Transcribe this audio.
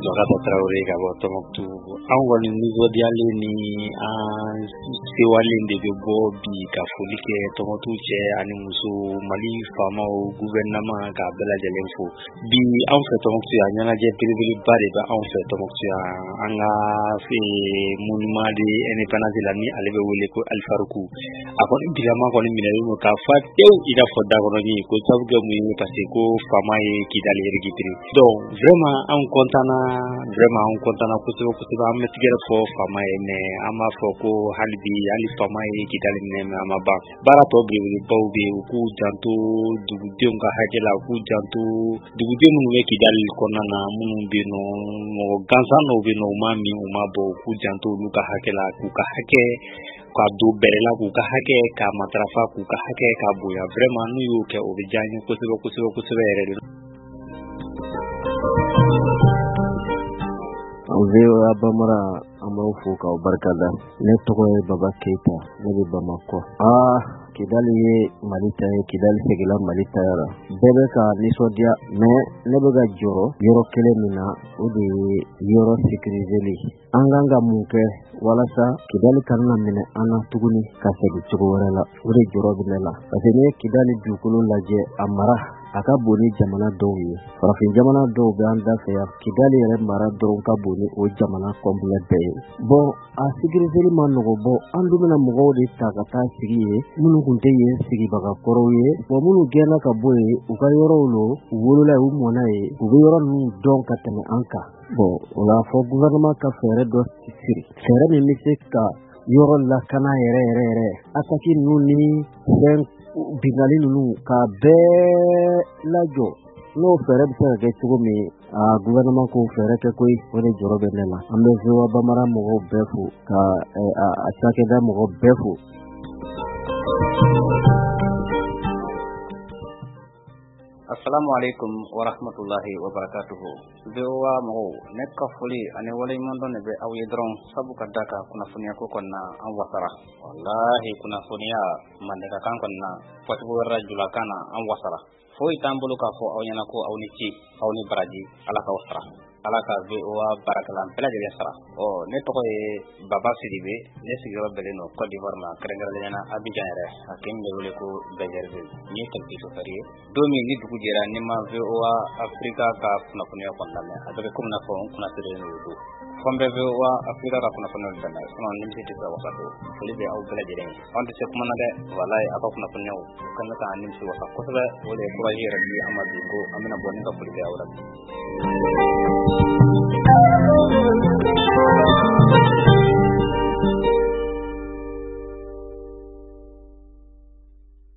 Jɔkata Tarawele ka bɔ Tɔnbukutu. An kɔni nisɔndiyalen ni an sewalen de bɛ bɔ bi ka foli kɛ Tɔnbukutu cɛ ani muso, Mali faamaw, gouvernement ka bɛɛ lajɛlen fo. Bi anw fɛ Tɔnbukutu yan ɲɛnajɛ belebeleba de bɛ anw fɛ Tɔnbukutu yan. An ka monument de indépendance la ni ale bɛ wele ko Alifaruku. A kɔni bilama kɔni minɛlen don k'a fa tewu i n'a fɔ dakɔrɔnin ko sabu kɛ mun ye parce que ko faama ye Kidali récupéré. Donc vraiment anw content kosɛbɛ kosɛbɛ. An bɛ tigɛrɛ fɔ faama ye mais an b'a fɔ ko hali bi hali faama ye Kidali minɛ mais a ma ban. Baara tɔ belebelebaw bɛ yen u k'u janto dugudenw ka hakɛ la, u k'u janto dugudenw minnu bɛ Kidali kɔnɔna na minnu bɛ yen nɔ mɔgɔ gansan dɔw bɛ yen nɔ u ma min u ma bɔ u k'u janto olu ka hakɛ la, k'u ka hakɛ ka don bɛrɛ la, k'u ka hakɛ ka matarafa, k'u ka hakɛ ka bonya. Vraiment n'u y'o kɛ o bɛ diya n ye kosɛbɛ kosɛbɛ kosɛbɛ yɛrɛ de. VOA Bamara an b'aw fo k'aw barikada. Ne tɔgɔ ye Baba Keita, ne bɛ Bamakɔ. Kidali ye Mali ta ye, Kidali segila Mali ta yara. Bɛɛ bɛ ka nisɔndiya mais ne bɛ ka jɔrɔ yɔrɔ kelen min na o de ye yɔrɔ sécuriseli. An kan ka mun kɛ walasa Kidali kana na minɛ an na tuguni ka segin cogo wɛrɛ la. O de jɔrɔ bɛ ne la. Parce que ne ye Kidali dugukolo lajɛ a mara a ka bon ni jamana dɔw ye. Farafin jamana dɔw bɛ an da fɛ yan. Kidali yɛrɛ mara dɔrɔn ka bon ni o jamana complet bɛɛ ye. Bon a sécuriseli ma nɔgɔ bɔ an dun bɛna mɔgɔw de ta ka taa sigi ye minnu kun tɛ yen sigibaga kɔrɔw ye. Bon minnu gɛnna ka bɔ yen u ka yɔrɔw lo u wolola u mɔna ye u bɛ yɔrɔ ninnu dɔn ka tɛmɛ an kan. Bon o la fɔ gouvernement ka fɛɛrɛ dɔ siri fɛɛrɛ min bɛ se ka yɔrɔ lakana yɛrɛ attaque ninnu ni fɛn bingali ninnu ka bɛɛ lajɔ. N'o fɛɛrɛ bɛ se ka kɛ cogo min gouvernement ko fɛɛrɛ kɛ koyi o de jɔrɔ bɛ ne la. An bɛ VOA Bamara mɔgɔw bɛɛ fo ka a cakɛda mɔgɔw bɛɛ fo. Assalamu alaikum wa rahmatullahi wa barakatuhu. VOA mɔgɔw ne ka foli ani waleɲuman dɔn de bɛ aw ye dɔrɔn sabu ka da kan kunnafoniya ko kɔnɔna an wasara. Wallahi kunnafoniya mandekakan kɔnɔna fɔcogo wɛrɛ julakan na an wasara. Foyi t'an bolo k'a fɔ aw ɲɛna ko aw ni ci aw ni baraji ala k'aw sara. Ala ka VOA barakalan bɛɛ lajɛlen sara. Ne tɔgɔ ye Baba Sidibe, ne sigiyɔrɔ bɛnnen don Côte d'Ivoire ma kɛrɛnkɛrɛnnenya la Abidjan yɛrɛ a kɛn bɛ wele ko Bergerville. N ye taxi chauffeur ye. Don min ni dugu jɛra ni ma VOA Afrika ka kunnafoniya kɔni lamɛn a bɛ kɛ komi n'a fɔ n kunnasirilen don o don. Fɔ n bɛ VOA Afrika ka kunnafoniya lamɛn sinon nimisi tɛ se wasa don. Foli bɛ aw bɛɛ lajɛlen ye. Anw tɛ se kuma na dɛ walayi aw ka kunnafoniyaw u kan ka nimisi wasa kosɛbɛ o de ye courage yɛrɛ di an ma bi ko an bɛna bɔ ni ka foli bɛ aw la.